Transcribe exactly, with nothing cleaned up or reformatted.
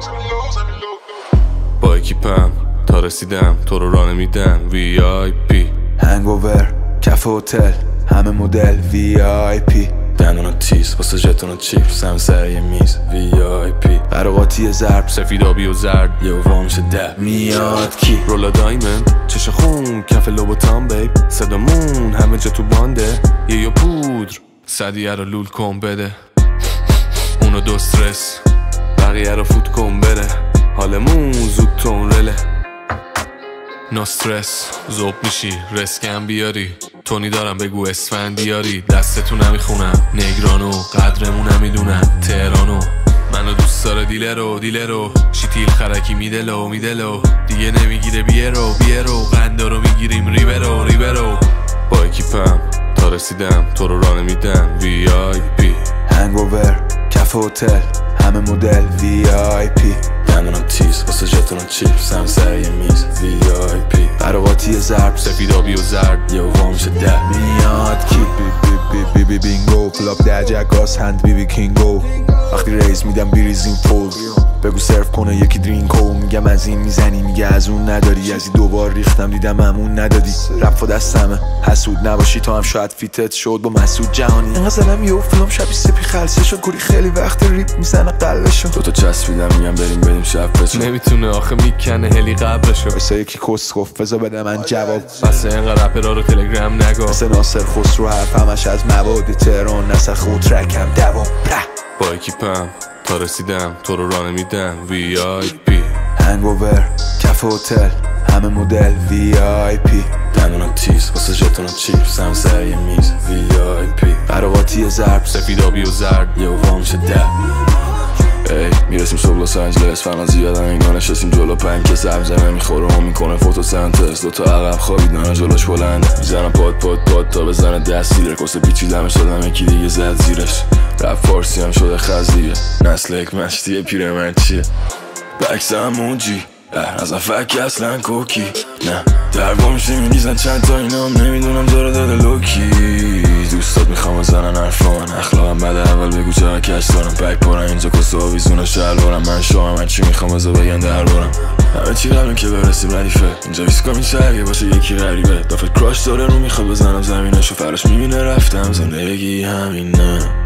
با اکیپم تا رسیدم تو رو راه نمیدم وی آی پی هنگوور کف هتل همه مدل وی آی پی دندون تیز واسه ژتون چیپس هم سر یه میز وی آی پی قراقاتی ضرب سفید آبی و زرد یه وا میشه ده میاد کی رولا دایمند چش خون کف لوبوتان بیب صدامون همه جا تو بانده یه یا پودر صدیه رو لول کن بده اونو دو استرس بقیه رو فوت کن بره حالمون زود تون رله نو استرس زوب میشی رسکم بیاری تونی دارم بگو اسفند بیاری دستتو نمیخونم نگرانو قدرمو نمیدونم تهرانو منو دوست داره دیلرو دیلرو شیتیل خرکی میدلو میدلو دیگه نمیگیره بیرو بیرو قندارو میگیریم ریبرو ریبرو با اکیپم تا رسیدم تو رو راه نمیدم وی آی پی هنگوور کف هتل همه مدل وی آی پی دندونم تیز واسه ژتون چیپس هم سر یه میز وی آی پی قراقاتی ضرب سفید آبی و زرد یه وا میشه ده میاد کی بی بی بی بی بینگو کلاب ده جکاس هند بی بی کینگو وقتی ریز میدم بیریزیم فول بگو سرف کنه یکی درینکو میگم از این میزنی میگه از اون نداری از این دوبار ریختم دیدم همون ندادی رپ و دستمه حسود نباشی تا هم شاید فیتت شد با مسعود جهانی اینقدر زنم یه فیلم شبی سپی خلصه شد گوری خیلی وقت ریپ میزنه قلبشو دوتا چسبیدم میگم بریم بریم شب بچه نمیتونه آخه میکنه هلی قبرشو واسه یکی کس گفت بذار بده من جواب بس اینقدر رپرها رو تلگرام نگو مثل ناصر خسرو حرف همش از مواد تهران نسخ و ترکم دوام با اکیپم تا رسیدم تو رو راه نمیدم وی آی پی هنگوور کف هتل همه مدل وی آی پی دندونم تیز واسه ژتون چیپس هم سر یه میز وی آی پی قراقاتی ضرب سفید آبی و زرد یه وا میشه ده ای میرسیم صبح لس آنجلس فقط زیادم اینا نشستیم جلو پنج که زمزمه میخوره هم میکنه فوتوسنتز دوتا عقب خوابیدن جلوش بلنده میزنم پاد پاد پاد تا بزنه دست زیره کسه پیچیدمش دادم یکی دیگه زد زیرش رپ فارسی هم شده خزیه نسل یک مشتیه پیرمرد چیه بکس همونجی ازم فک اصلا کوکی نه درگاه میشه میریزن چند تا اینا هم نمیدونم داره داده لوکی دوستات میخوام بزنن حرفان اخلاقم بده اول بگو چرا کش دارم بک پارم اینجا کسه آویزون شلوارم من شوام هرچی میخوام بزا بگن دربارم همه چی قبلیم که برسیم ردیفه اینجا ویسکا میشه اگه باشه یکی غریبه دافت کراش داره رو میخواد بزنم زمینشو فرش میبینه رفتم زندگی همینه